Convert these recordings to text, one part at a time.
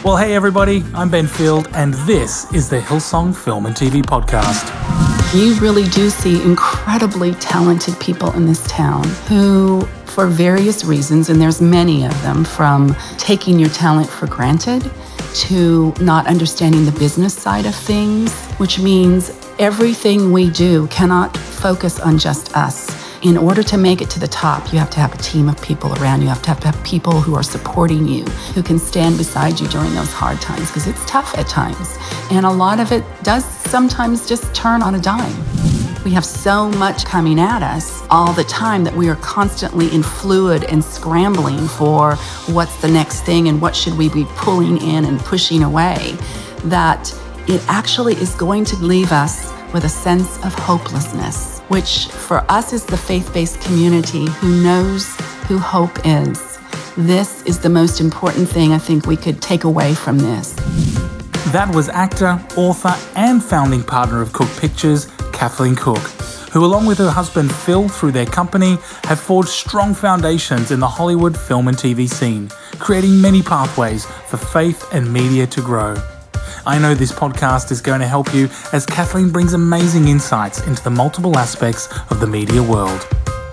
Well, hey everybody, I'm Ben Field, and this is the Hillsong Film and TV Podcast. You really do see incredibly talented people in this town who, for various reasons, and there's many of them, from taking your talent for granted to not understanding the business side of things, which means everything we do cannot focus on just us. In order to make it to the top, you have to have a team of people around you. You have to have people who are supporting you, who can stand beside you during those hard times, because it's tough at times. And a lot of it does sometimes just turn on a dime. We have so much coming at us all the time that we are constantly in fluid and scrambling for what's the next thing and what should we be pulling in and pushing away, that it actually is going to leave us with a sense of hopelessness, which for us is the faith-based community who knows who hope is. This is the most important thing I think we could take away from this. That was actor, author, and founding partner of Cook Pictures, Kathleen Cook, who along with her husband Phil through their company have forged strong foundations in the Hollywood film and TV scene, creating many pathways for faith and media to grow. I know this podcast is going to help you as Kathleen brings amazing insights into the multiple aspects of the media world.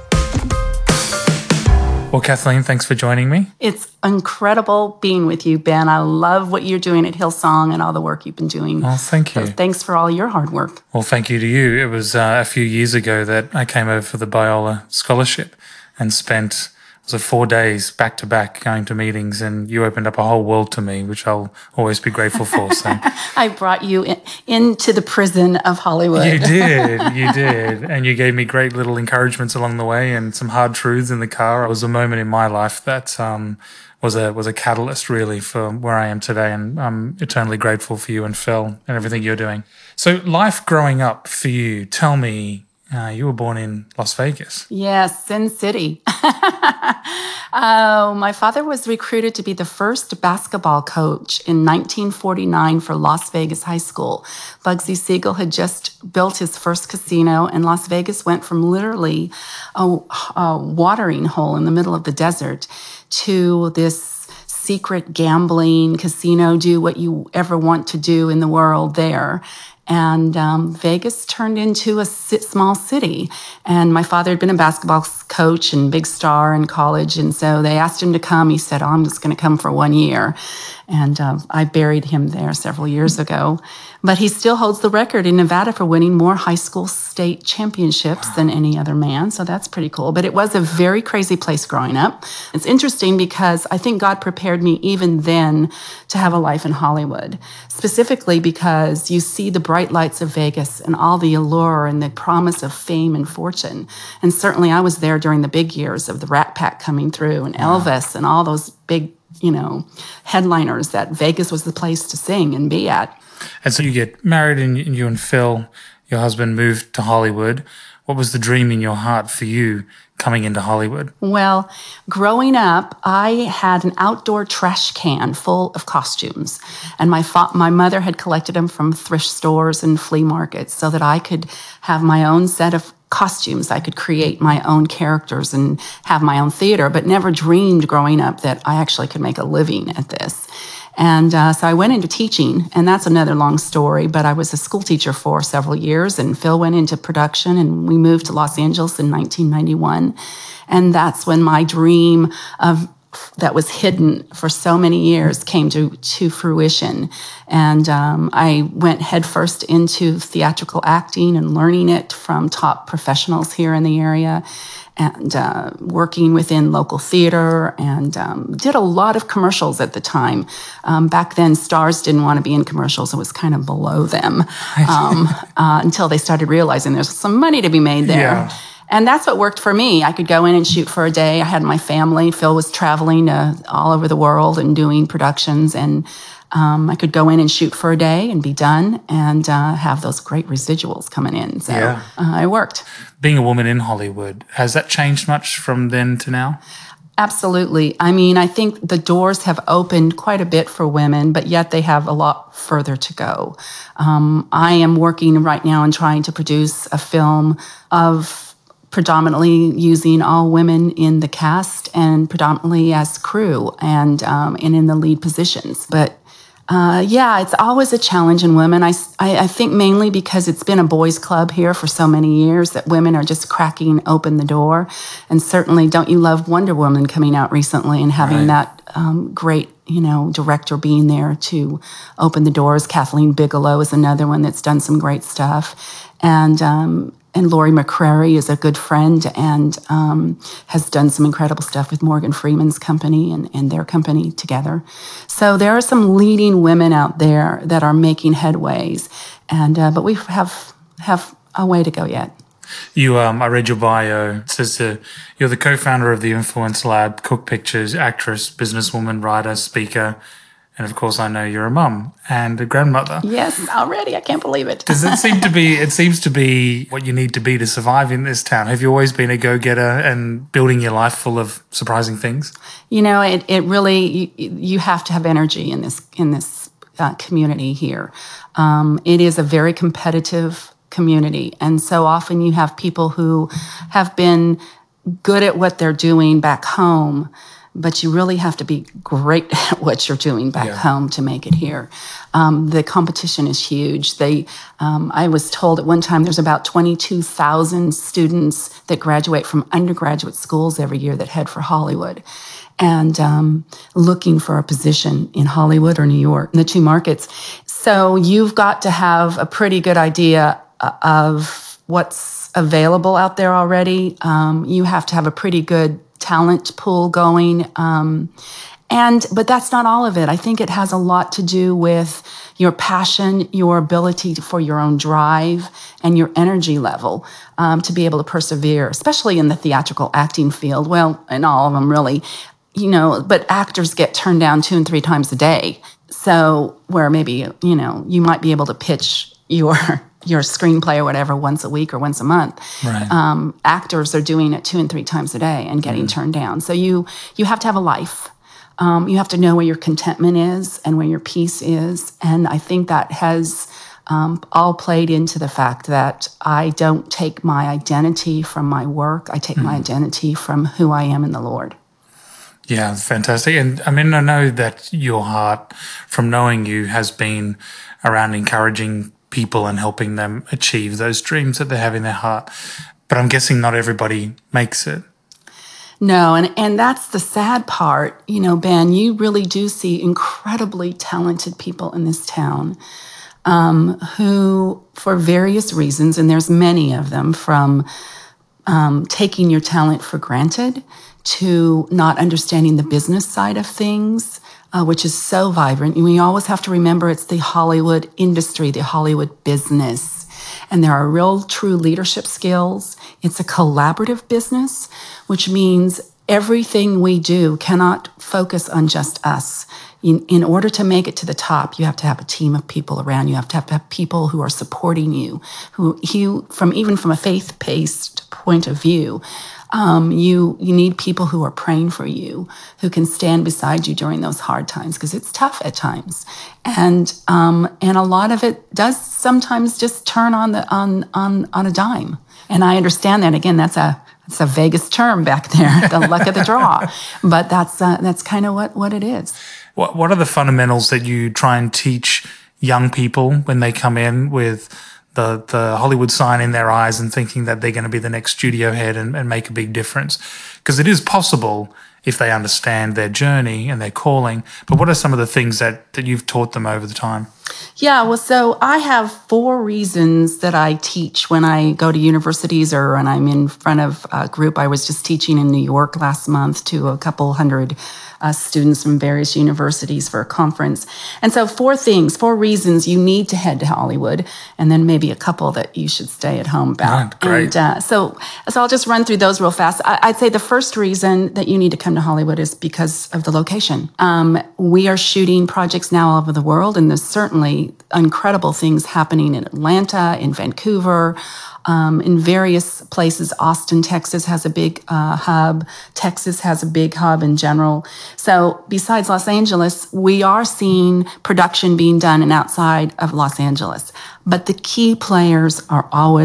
Well, Kathleen, thanks for joining me. It's incredible being with you, Ben. I love what you're doing at Hillsong and all the work you've been doing. Well, thank you. So thanks for all your hard work. Well, thank you to you. It was a few years ago that I came over for the Biola Scholarship and spent 4 days back to back going to meetings, and you opened up a whole world to me, which I'll always be grateful for. So I brought you into the prison of Hollywood. You did. And you gave me great little encouragements along the way and some hard truths in the car. It was a moment in my life that was a catalyst really for where I am today, and I'm eternally grateful for you and Phil and everything you're doing. So life growing up for you, tell me, you were born in Las Vegas. Yes, Sin City. My father was recruited to be the first basketball coach in 1949 for Las Vegas High School. Bugsy Siegel had just built his first casino, and Las Vegas went from literally a watering hole in the middle of the desert to this secret gambling casino, do what you ever want to do in the world there. And Vegas turned into a small city. And my father had been a basketball coach and big star in college. And so they asked him to come. He said, I'm just going to come for 1 year. And I buried him there several years ago. But he still holds the record in Nevada for winning more high school state championships than any other man. So that's pretty cool. But it was a very crazy place growing up. It's interesting because I think God prepared me even then to have a life in Hollywood, specifically because you see the bright lights of Vegas and all the allure and the promise of fame and fortune. And certainly I was there during the big years of the Rat Pack coming through and Elvis and all those big, headliners that Vegas was the place to sing and be at. And so you get married and you and Phil, your husband, moved to Hollywood. What was the dream in your heart for you coming into Hollywood? Well, growing up, I had an outdoor trash can full of costumes. And my mother had collected them from thrift stores and flea markets so that I could have my own set of costumes. I could create my own characters and have my own theater, but never dreamed growing up that I actually could make a living at this. And so I went into teaching, and that's another long story, but I was a school teacher for several years, and Phil went into production, and we moved to Los Angeles in 1991. And that's when my dream that was hidden for so many years came to fruition. And I went headfirst into theatrical acting and learning it from top professionals here in the area, and working within local theater, and did a lot of commercials at the time. Back then, stars didn't want to be in commercials. It was kind of below them until they started realizing there's some money to be made there. Yeah. And that's what worked for me. I could go in and shoot for a day. I had my family. Phil was traveling all over the world and doing productions, and I could go in and shoot for a day and be done and have those great residuals coming in. So it worked. Being a woman in Hollywood, has that changed much from then to now? Absolutely. I mean, I think the doors have opened quite a bit for women, but yet they have a lot further to go. I am working right now and trying to produce a film of predominantly using all women in the cast and predominantly as crew and in the lead positions. But it's always a challenge in women. I think mainly because it's been a boys' club here for so many years that women are just cracking open the door. And certainly, don't you love Wonder Woman coming out recently and having that great, director being there to open the doors. Kathleen Bigelow is another one that's done some great stuff. And Laurie McCrary is a good friend and has done some incredible stuff with Morgan Freeman's company and their company together. So there are some leading women out there that are making headways, but we have a way to go yet. I read your bio. It says you're the co-founder of the Influence Lab, Cook Pictures, actress, businesswoman, writer, speaker. And of course, I know you're a mum and a grandmother. Yes, already. I can't believe it. Does it seem to be? It seems to be what you need to be to survive in this town. Have you always been a go-getter and building your life full of surprising things? It really, you have to have energy in this community here. It is a very competitive community, and so often you have people who have been good at what they're doing back home, but you really have to be great at what you're doing back home to make it here. The competition is huge. I was told at one time there's about 22,000 students that graduate from undergraduate schools every year that head for Hollywood and looking for a position in Hollywood or New York, the two markets. So you've got to have a pretty good idea of what's available out there already. You have to have a pretty good talent pool going. But that's not all of it. I think it has a lot to do with your passion, your ability for your own drive, and your energy level to be able to persevere, especially in the theatrical acting field. Well, in all of them, really, but actors get turned down 2 and 3 times a day. So where maybe, you might be able to pitch your screenplay or whatever once a week or once a month. Right. Actors are doing it 2 and 3 times a day and getting turned down. So you have to have a life. You have to know where your contentment is and where your peace is. And I think that has all played into the fact that I don't take my identity from my work. I take my identity from who I am in the Lord. Yeah, fantastic. And I mean, I know that your heart from knowing you has been around encouraging people and helping them achieve those dreams that they have in their heart. But I'm guessing not everybody makes it. No, and that's the sad part. Ben, you really do see incredibly talented people in this town who, for various reasons, and there's many of them, from taking your talent for granted to not understanding the business side of things, which is so vibrant. We always have to remember it's the Hollywood industry, the Hollywood business. And there are real, true leadership skills. It's a collaborative business, which means everything we do cannot focus on just us. In order to make it to the top, you have to have a team of people around you. You have to have people who are supporting you, even from a faith-based point of view. You need people who are praying for you, who can stand beside you during those hard times, because it's tough at times, and a lot of it does sometimes just turn on a dime. And I understand that. Again, that's a Vegas term back there, the luck of the draw, but that's kind of what it is. What are the fundamentals that you try and teach young people when they come in with the Hollywood sign in their eyes and thinking that they're going to be the next studio head and make a big difference? Because it is possible if they understand their journey and their calling. But what are some of the things that you've taught them over the time? Yeah, well, so I have 4 reasons that I teach when I go to universities or when I'm in front of a group. I was just teaching in New York last month to a couple hundred students from various universities for a conference. And so 4 reasons you need to head to Hollywood, and then maybe a couple that you should stay at home about. Right, great. And so I'll just run through those real fast. I'd say the first reason that you need to come to Hollywood is because of the location. We are shooting projects now all over the world, and there's certainly incredible things happening in Atlanta, in Vancouver, in various places. Austin, Texas has a big hub. Texas has a big hub in general. So besides Los Angeles, we are seeing production being done and outside of Los Angeles. But the key players are always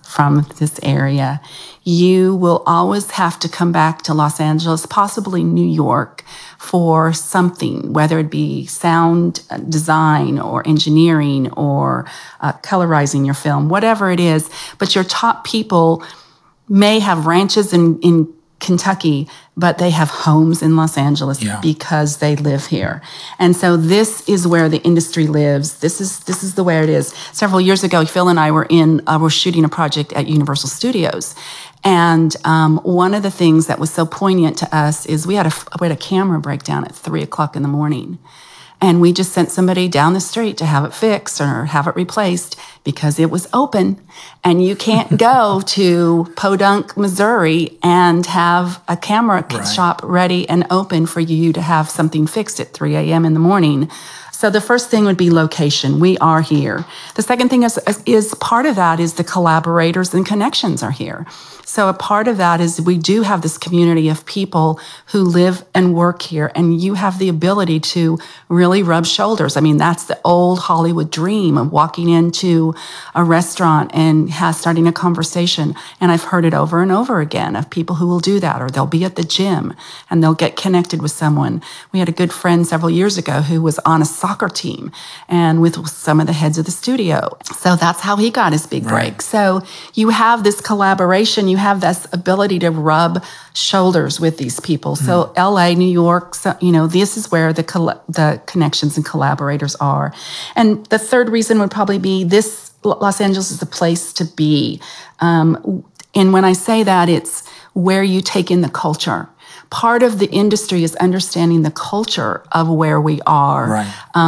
from this area, you will always have to come back to Los Angeles, possibly New York, for something, whether it be sound design or engineering or colorizing your film, whatever it is. But your top people may have ranches in Kentucky, but they have homes in Los Angeles because they live here. And so this is where the industry lives. This is the way it is. Several years ago, Phil and I were shooting a project at Universal Studios. And one of the things that was so poignant to us is we had a camera breakdown at 3:00 in the morning. And we just sent somebody down the street to have it fixed or have it replaced because it was open. And you can't go to Podunk, Missouri and have a camera shop ready and open for you to have something fixed at 3 a.m. in the morning. So the first thing would be location. We are here. The second thing is part of that is the collaborators and connections are here. So a part of that is we do have this community of people who live and work here, and you have the ability to really rub shoulders. I mean, that's the old Hollywood dream of walking into a restaurant and starting a conversation. And I've heard it over and over again of people who will do that, or they'll be at the gym and they'll get connected with someone. We had a good friend several years ago who was on a soccer team and with some of the heads of the studio. So that's how he got his big break. So you have this collaboration, you have this ability to rub shoulders with these people. So LA, New York, so, this is where the connections and collaborators are. And the third reason would probably be this: Los Angeles is a place to be. And when I say that, it's where you take in the culture. Part of the industry is understanding the culture of where we are,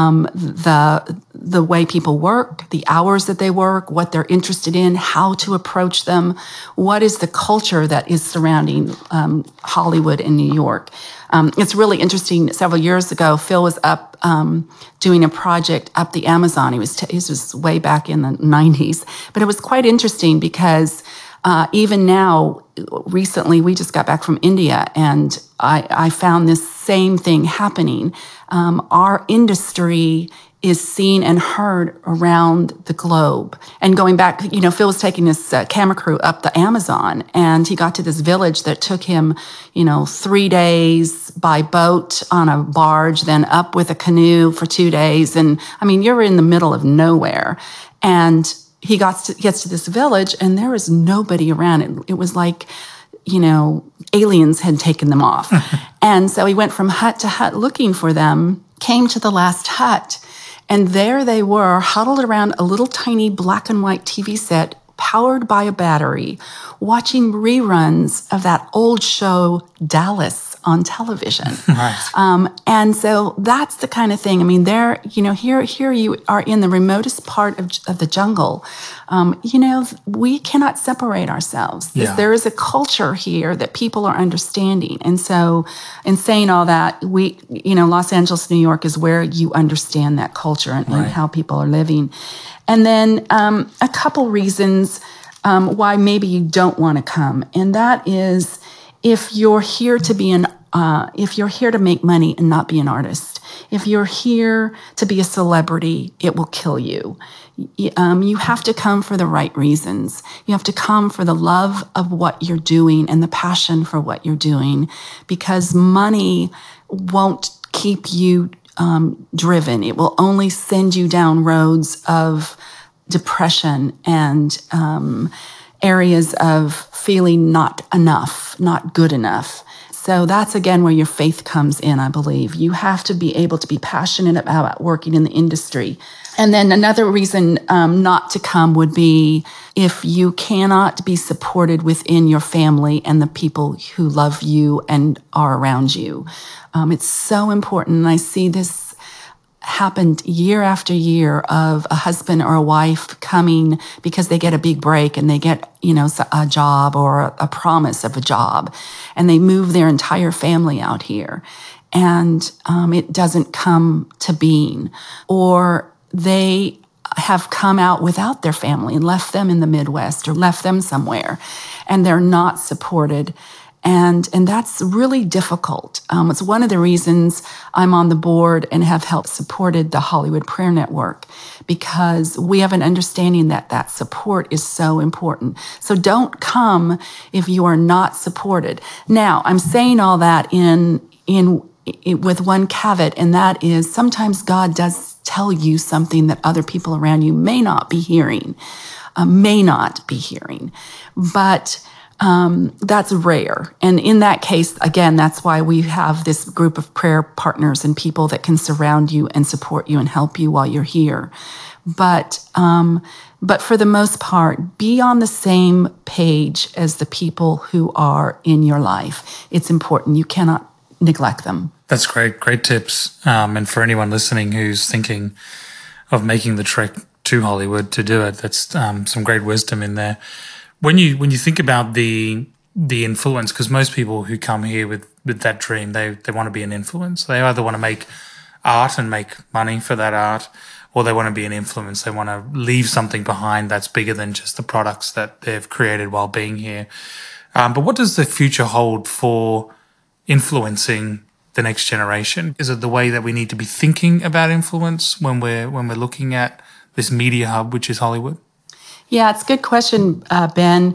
the way people work, the hours that they work, what they're interested in, how to approach them, what is the culture that is surrounding Hollywood and New York. It's really interesting. Several years ago, Phil was up doing a project up the Amazon. He was way back in the 90s, but it was quite interesting because even now, recently, we just got back from India, and I found this same thing happening. Our industry is seen and heard around the globe. And going back, Phil was taking his camera crew up the Amazon, and he got to this village that took him, 3 days by boat on a barge, then up with a canoe for 2 days. And I mean, you're in the middle of nowhere. And he gets to this village, and there was nobody around. It was like, aliens had taken them off. And so he went from hut to hut looking for them, came to the last hut, and there they were, huddled around a little tiny black and white TV set powered by a battery, watching reruns of that old show Dallas on television. And so that's the kind of thing. I mean, here you are in the remotest part of the jungle. We cannot separate ourselves. Yeah. There is a culture here that people are understanding. And so in saying all that, Los Angeles, New York is where you understand that culture and how people are living. And then a couple reasons why maybe you don't want to come. And that is, if you're here to if you're here to make money and not be an artist, if you're here to be a celebrity, it will kill you. You have to come for the right reasons. You have to come for the love of what you're doing and the passion for what you're doing, because money won't keep you driven. It will only send you down roads of depression and areas of feeling not enough, not good enough. So that's, again, where your faith comes in, I believe. You have to be able to be passionate about working in the industry. And then another reason not to come would be if you cannot be supported within your family and the people who love you and are around you. It's so important. And I see this happened year after year of a husband or a wife coming because they get a big break and they get, a job or a promise of a job, and they move their entire family out here, and it doesn't come to being, or they have come out without their family and left them in the Midwest or left them somewhere, and they're not supported. And that's really difficult. It's one of the reasons I'm on the board and have helped supported the Hollywood Prayer Network, because we have an understanding that that support is so important. So don't come if you are not supported. Now, I'm saying all that with one caveat, and that is sometimes God does tell you something that other people around you may not be hearing, but that's rare. And in that case, again, that's why we have this group of prayer partners and people that can surround you and support you and help you while you're here. But for the most part, be on the same page as the people who are in your life. It's important. You cannot neglect them. That's great tips. And for anyone listening who's thinking of making the trek to Hollywood to do it, that's some great wisdom in there. When you think about the influence, because most people who come here with that dream, they want to be an influence. They either want to make art and make money for that art, or they want to be an influence. They want to leave something behind that's bigger than just the products that they've created while being here. But what does the future hold for influencing the next generation? Is it the way that we need to be thinking about influence when we're looking at this media hub, which is Hollywood? Yeah, it's a good question, Ben.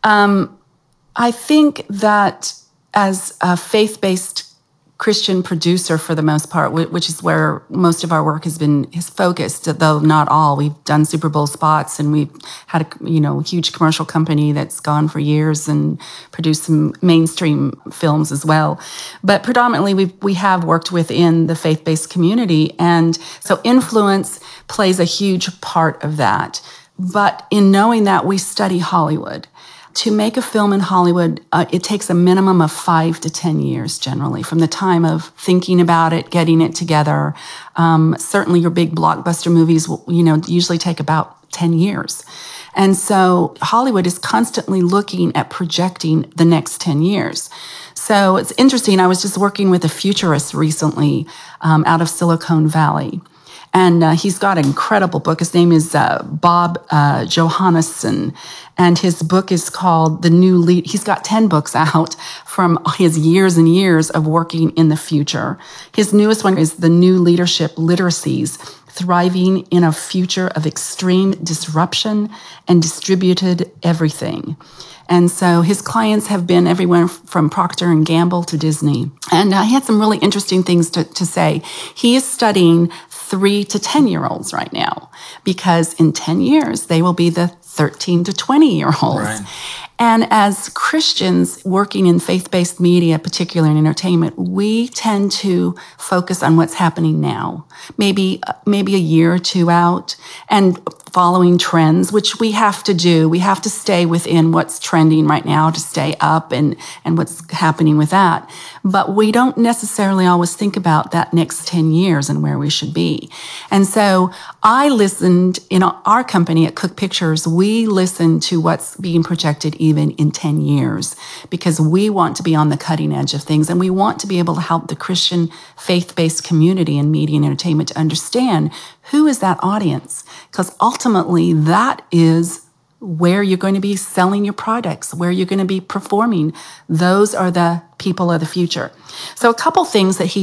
I think that as a faith-based Christian producer, for the most part, which is where most of our work is focused, though not all. We've done Super Bowl spots, and we've had a huge commercial company that's gone for years and produced some mainstream films as well. But predominantly, we have worked within the faith-based community, and so influence plays a huge part of that. But in knowing that, we study Hollywood. To make a film in Hollywood, it takes a minimum of 5 to 10 years, generally, from the time of thinking about it, getting it together. Certainly, your big blockbuster movies, usually take about 10 years. And so Hollywood is constantly looking at projecting the next 10 years. So it's interesting. I was just working with a futurist recently out of Silicon Valley. And he's got an incredible book. His name is Bob Johannesson. And his book is called The New Lead. He's got 10 books out from his years and years of working in the future. His newest one is The New Leadership Literacies, Thriving in a Future of Extreme Disruption and Distributed Everything. And so his clients have been everywhere from Procter & Gamble to Disney. And he had some really interesting things to say. He is studying 3 to 10-year-olds right now, because in 10 years, they will be the 13 to 20-year-olds. Right. And as Christians working in faith-based media, particularly in entertainment, we tend to focus on what's happening now, maybe a year or two out, and following trends, which we have to do. We have to stay within what's trending right now to stay up and what's happening with that. But we don't necessarily always think about that next 10 years and where we should be. And so I listened in our company at Cook Pictures, we listen to what's being projected even in 10 years, because we want to be on the cutting edge of things, and we want to be able to help the Christian faith-based community in media and entertainment to understand who is that audience, because ultimately that is where you're going to be selling your products, where you're going to be performing. Those are the people of the future. So a couple things that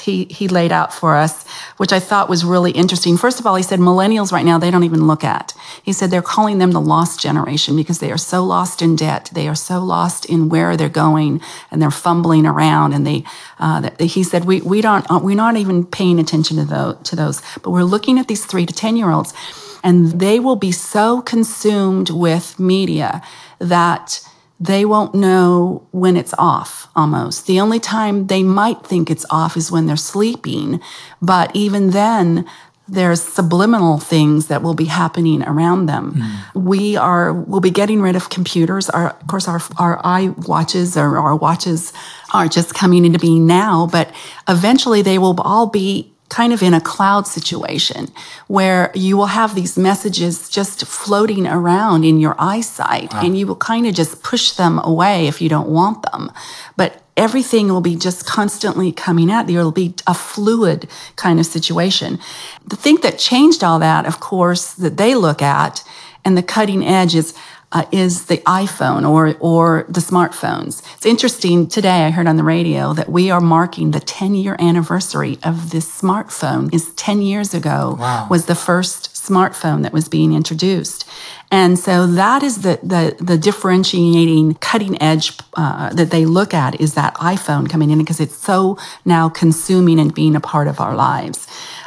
he laid out for us, which I thought was really interesting. First of all, he said millennials right now, they don't even look at. He said they're calling them the lost generation because they are so lost in debt. They are so lost in where they're going, and they're fumbling around. And he said, we're not even paying attention to those, but we're looking at these 3 to 10-year-olds. And they will be so consumed with media that they won't know when it's off, almost. The only time they might think it's off is when they're sleeping. But even then, there's subliminal things that will be happening around them. We'll be getting rid of computers. Of course, our iWatches or our watches are just coming into being now, but eventually they will all be kind of in a cloud situation where you will have these messages just floating around in your eyesight. Wow. And you will kind of just push them away if you don't want them. But everything will be just constantly coming at you. It'll be a fluid kind of situation. The thing that changed all that, of course, that they look at and the cutting edge is, is the iPhone or the smartphones. It's interesting, today I heard on the radio that we are marking the 10-year anniversary of this smartphone. Is 10 years ago was the first smartphone that was being introduced. And so that is the differentiating cutting edge that they look at, is that iPhone coming in, because it's so now consuming and being a part of our lives.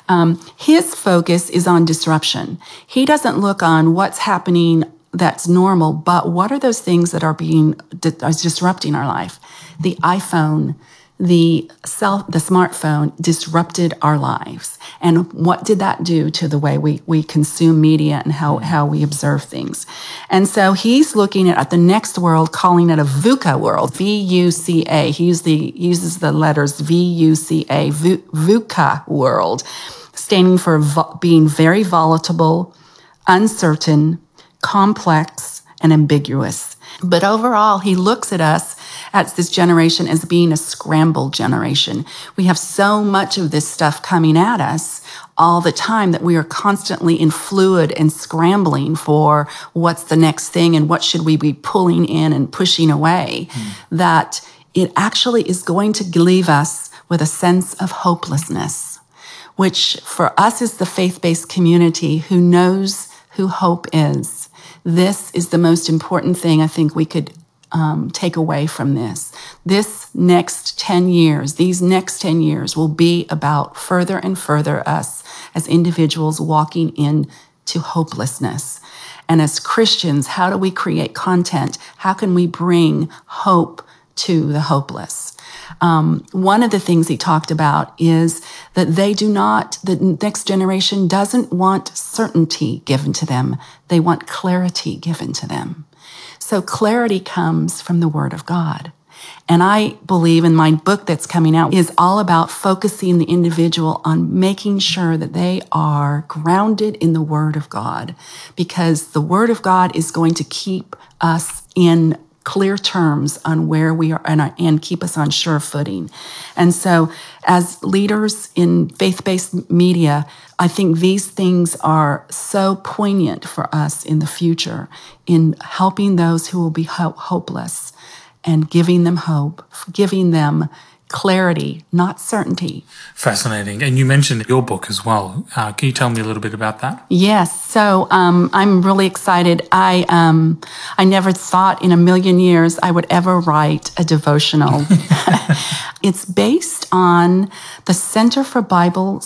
His focus is on disruption. He doesn't look on what's happening that's normal, but what are those things that are disrupting our life? The iPhone, the smartphone disrupted our lives. And what did that do to the way we consume media and how we observe things? And so he's looking at the next world, calling it a VUCA world, V-U-C-A. He uses the letters V-U-C-A, VUCA world, standing for being very volatile, uncertain, complex, and ambiguous. But overall, he looks at us as this generation as being a scrambled generation. We have so much of this stuff coming at us all the time that we are constantly in fluid and scrambling for what's the next thing and what should we be pulling in and pushing away, that it actually is going to leave us with a sense of hopelessness, which for us is the faith-based community who knows who hope is. This is the most important thing I think we could take away from this. These next 10 years will be about further and further us as individuals walking into hopelessness. And as Christians, how do we create content? How can we bring hope to the hopeless? One of the things he talked about is that the next generation doesn't want certainty given to them. They want clarity given to them. So clarity comes from the Word of God. And I believe in my book that's coming out is all about focusing the individual on making sure that they are grounded in the Word of God, because the Word of God is going to keep us in clear terms on where we are and keep us on sure footing. And so as leaders in faith-based media, I think these things are so poignant for us in the future in helping those who will be hopeless and giving them hope, giving them clarity, not certainty. Fascinating. And you mentioned your book as well. Can you tell me a little bit about that? Yes. So I'm really excited. I never thought in a million years I would ever write a devotional. It's based on the Center for Bible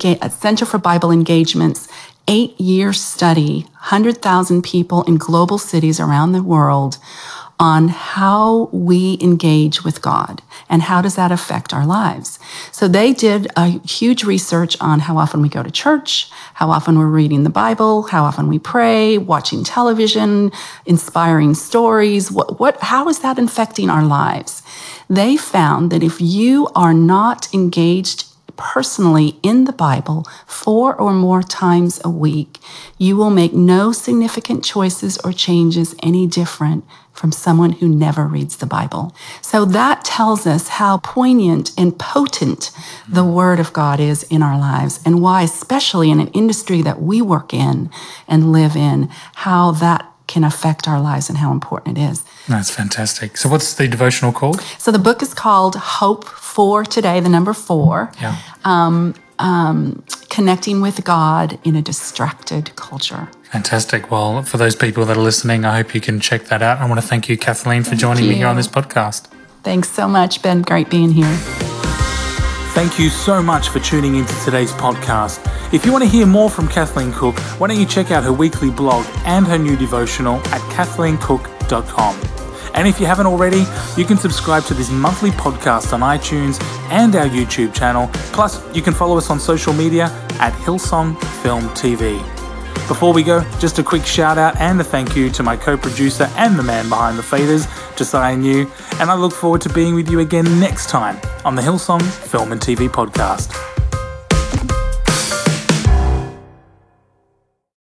Engagement's 8-year study, 100,000 people in global cities around the world, on how we engage with God and how does that affect our lives. So they did a huge research on how often we go to church, how often we're reading the Bible, how often we pray, watching television, inspiring stories. How is that affecting our lives? They found that if you are not engaged personally in the Bible 4 or more times a week, you will make no significant choices or changes any different from someone who never reads the Bible. So that tells us how poignant and potent the Word of God is in our lives, and why, especially in an industry that we work in and live in, how that can affect our lives and how important it is. That's fantastic. So what's the devotional called? So the book is called Hope for Today, the number 4. Yeah. Connecting with God in a distracted culture. Fantastic. Well, for those people that are listening, I hope you can check that out. I want to thank you, Kathleen, for joining me here on this podcast. Thanks so much, Ben. Great being here. Thank you so much for tuning into today's podcast. If you want to hear more from Kathleen Cook, why don't you check out her weekly blog and her new devotional at kathleencook.com. And if you haven't already, you can subscribe to this monthly podcast on iTunes and our YouTube channel. Plus, you can follow us on social media at Hillsong Film TV. Before we go, just a quick shout out and a thank you to my co-producer and the man behind the faders, Josiah New, and I look forward to being with you again next time on the Hillsong Film and TV podcast.